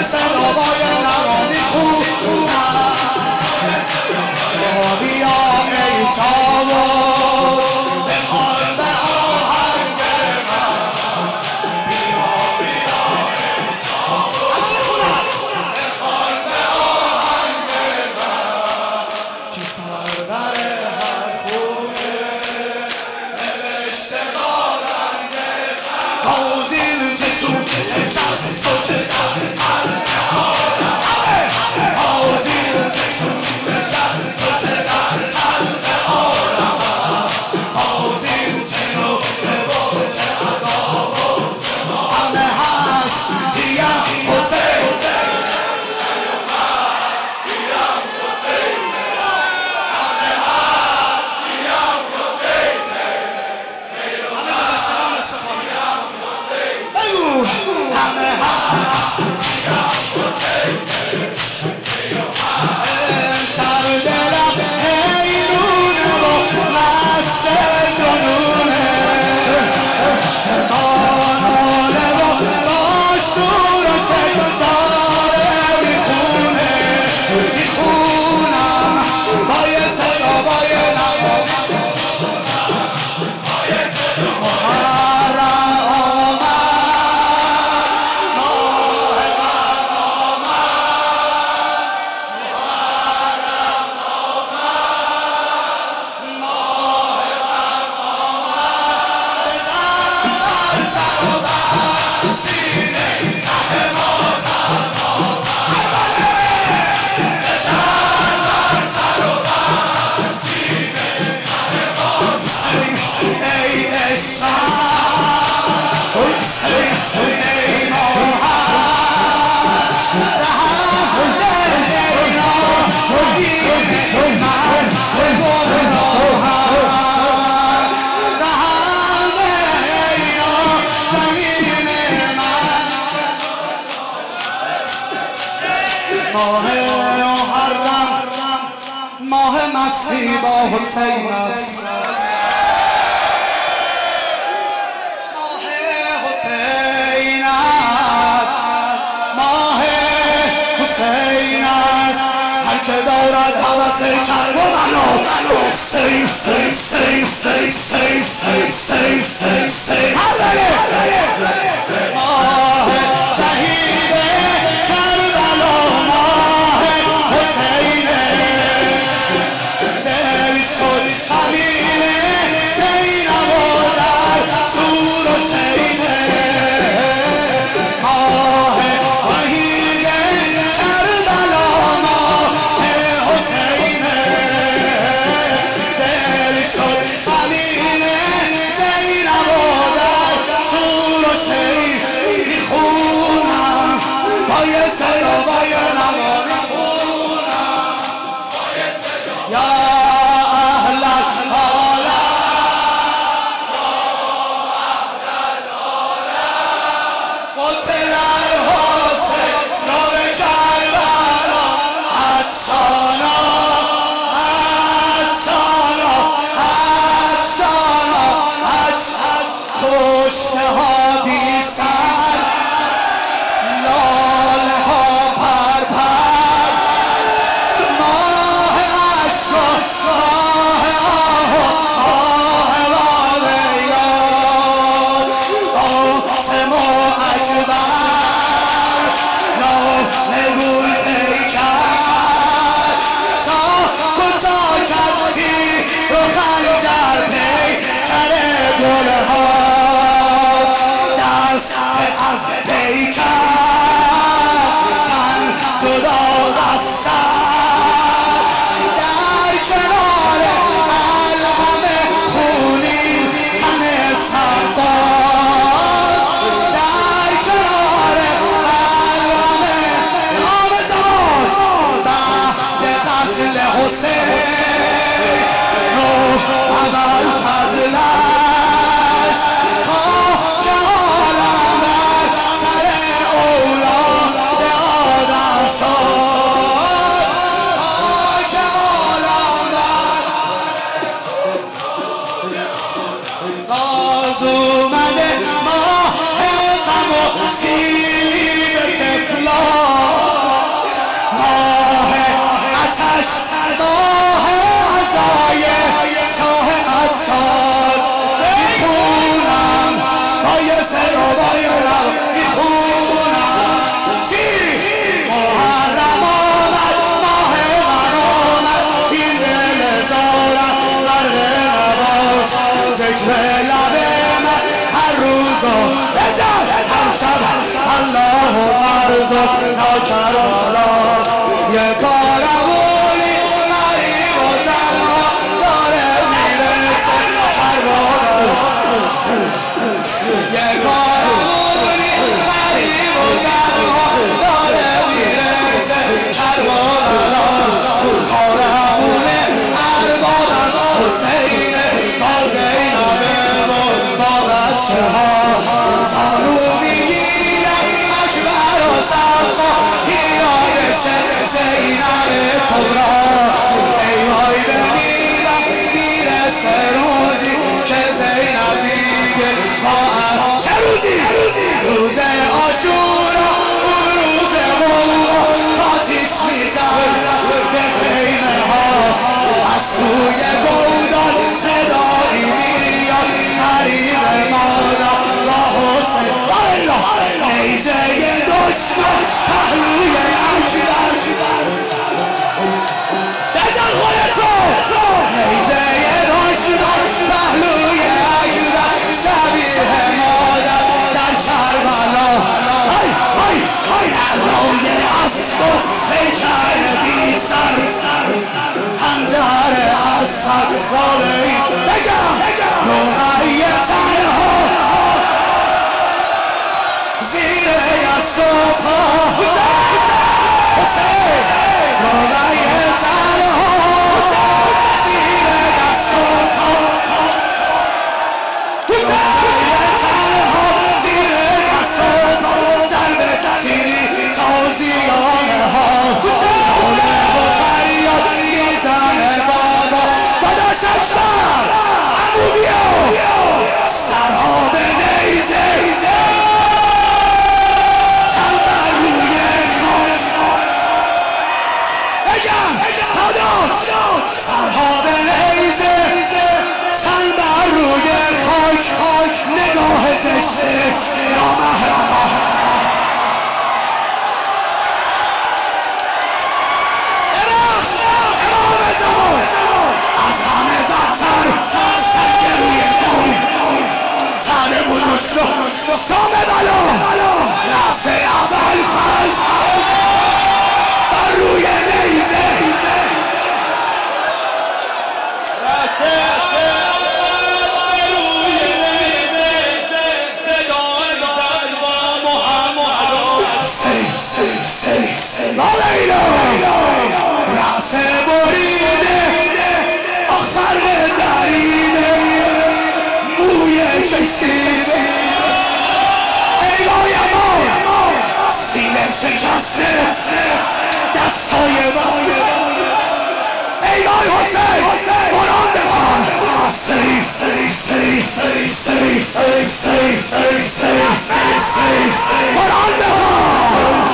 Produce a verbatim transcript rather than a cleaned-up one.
صدای نوانی خونم بیا ای چاوار بخوان به آهنگ من بیا بیا ای چاوار بخوان به آهنگ من که سرور هر خونه نوشته دارنگ آوزین چشون نشست و چه آوزین چشون نشست و چه در قلب آرم آوزین چنو نبا چه عذاب همه هست دیم حسین سر دلم حیرونه و مست جنونه آناله و با شور و شکستاره میخونه میخونم با یه صدا با یه نوانی ماه محرم ماه مسیح با حسین است ماه حسین است ماه حسین است هر که دارد هوس کرب و منو حسین حسین حسین حسین حسین حسین حسین حسین ماه شهید کربلا ماه حسین دل شد زمین زینب و در شور و شیده ماه شهید کربلا ماه حسین دل شد زمین زینب و در شور و شیده میخونم با یه صدا با یه نوانی خونم یا اهل العالم قتل الحسین نام کربلا عطشانا عطشانا عطشانا عطش کشته ها بی سر لاله ها پر پر روزای شاه عطار میخونم با یه صدا با یه رو میخونم چی؟ محرم آمد ماه من آمد این دل زارم غرق نباش ذکر لب من هر روز و بزن هر شب الله مرزق ناکرالات یه کارمونی غریب و تنها داره میرسه کربلا یه کارمونی غریب و تنها داره میرسه کربلا کارمونه اربابم حسینه با زینبه و با بچه ها زانو میگیرم اکبر و صفا پیرایش زینب کبرا ای وای بمیرم میرسه روزی که زینب میگه با هم چه روزی؟ روز عاشورا اون روز مولا آتیش میزنم به خیمه ها از توی گودان صدایی میاد قریب مادر با حسین نیزه دشمن پهلوی اکبر بزن خودتو نیزه دشمن پهلوی اکبر شبیه مادر در کربلا ای ای ای علای اسب و پیکر بی سر خنجر اسد زالی بگم روحی تنها زیر یسوع حسین روحی تنها زیر یسوع روحی تنها زیر یسوع جلب چینی تازیانه ها نوله و فریاد میزنه بابا داداش اکبر عمو بیا سرها به نیزه تن بر روی خاک بگم سادات سرها به نیزه تن بر روی خاک نگاه زشته نامحرم از همه بدتر سنگ روی گل تنه بزرگ شد سام بلا رأس ابوالفضل بر روی نیزه رأس ابوالفضل بر روی نیزه صدای زد با محمد سی سی سی سی لا لیلا رأس بریده آخر درینه موی کشیده ایوای ما سینه شکسته دستای بسته ایوای حسین قرآن بخوان سی سی سی سی سی سی سی سی سی سی قرآن بخوان